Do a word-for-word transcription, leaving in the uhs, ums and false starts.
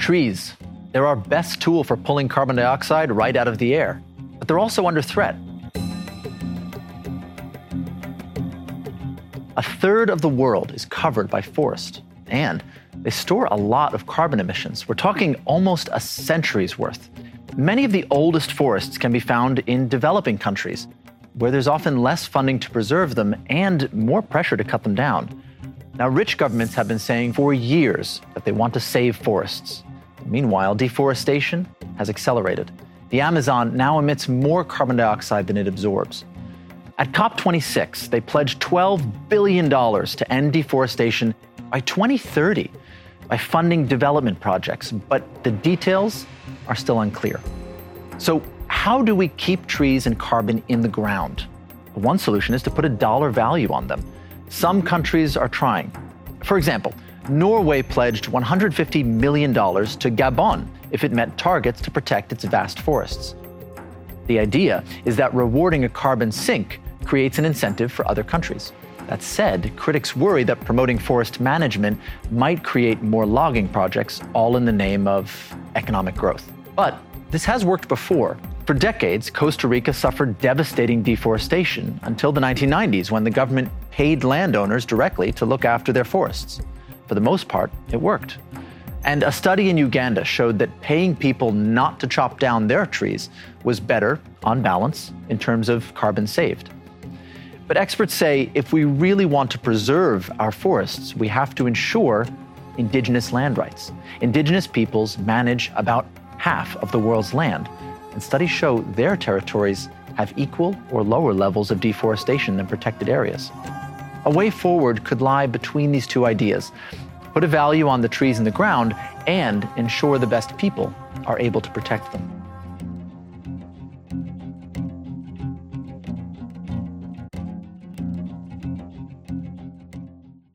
Trees. They're our best tool for pulling carbon dioxide right out of the air, but they're also under threat. A third of the world is covered by forest, and they store a lot of carbon emissions. We're talking almost a century's worth. Many of the oldest forests can be found in developing countries, where there's often less funding to preserve them and more pressure to cut them down. Now, rich governments have been saying for years that they want to save forests. Meanwhile, deforestation has accelerated. The Amazon now emits more carbon dioxide than it absorbs. At COP twenty-six, they pledged twelve billion dollars to end deforestation by twenty thirty by funding development projects, but the details are still unclear. So how do we keep trees and carbon in the ground? One solution is to put a dollar value on them. Some countries are trying. For example, Norway pledged one hundred fifty million dollars to Gabon if it met targets to protect its vast forests. The idea is that rewarding a carbon sink creates an incentive for other countries. That said, critics worry that promoting forest management might create more logging projects, all in the name of economic growth. But this has worked before. For decades, Costa Rica suffered devastating deforestation until the nineteen nineties, when the government paid landowners directly to look after their forests. For the most part, it worked. And a study in Uganda showed that paying people not to chop down their trees was better, on balance, in terms of carbon saved. But experts say if we really want to preserve our forests, we have to ensure indigenous land rights. Indigenous peoples manage about half of the world's land, and studies show their territories have equal or lower levels of deforestation than protected areas. A way forward could lie between these two ideas: put a value on the trees in the ground and ensure the best people are able to protect them.